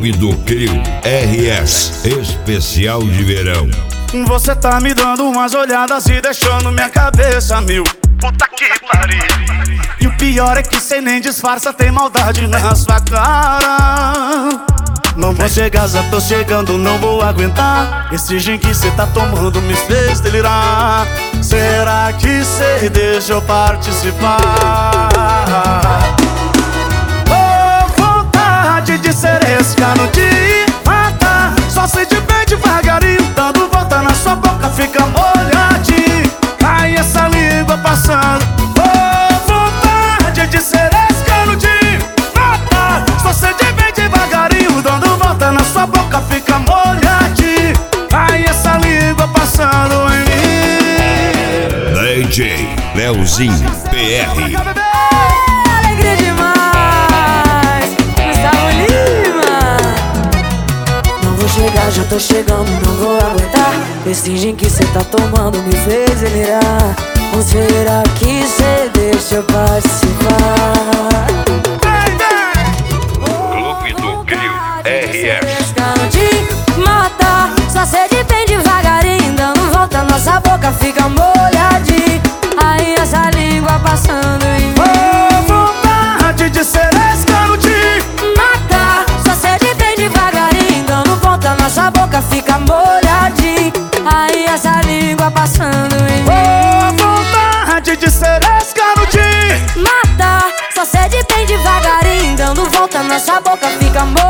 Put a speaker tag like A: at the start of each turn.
A: Clube do Crio RS Especial de Verão.
B: Você tá me dando umas olhadas e deixando minha cabeça mil. Puta que pariu. E o pior é que cê nem disfarça, tem maldade na sua cara. Não vou chegar, já tô chegando, não vou aguentar. Esse gin que cê tá tomando me fez delirar. Será que cê deixa eu participar? Oh, vontade de ser esse cano de matar. Só se de bem devagarinho, dando volta na sua boca, fica molhadinho. Ai, essa língua passando. Oh, vontade de ser esse cano de matar. Só se de bem devagarinho, dando volta na sua boca, fica molhadinho. Ai, essa língua passando em mim.
A: DJ Leozinho PR.
C: Alegria demais, Gustavo Lima. Não vou chegar, já tô chegando, não vou aguentar. Esse gin que cê tá tomando me fez delirar. Ou será que cê deixa eu participar?
A: Clube do Crio RS.
C: De matar, só sede bem devagarinho, dando volta, nossa boca fica molhadinha. Aí essa língua passando em mim.
B: Oh, vontade de ser esse cano de
C: Matar, só sede bem devagarinho, dando volta, nossa boca fica molhadinha. Aí essa língua passando em mim.
B: oh, vontade de ser esse cano de
C: Matar, só sede bem devagarinho, dando volta, nossa boca fica molhadinha.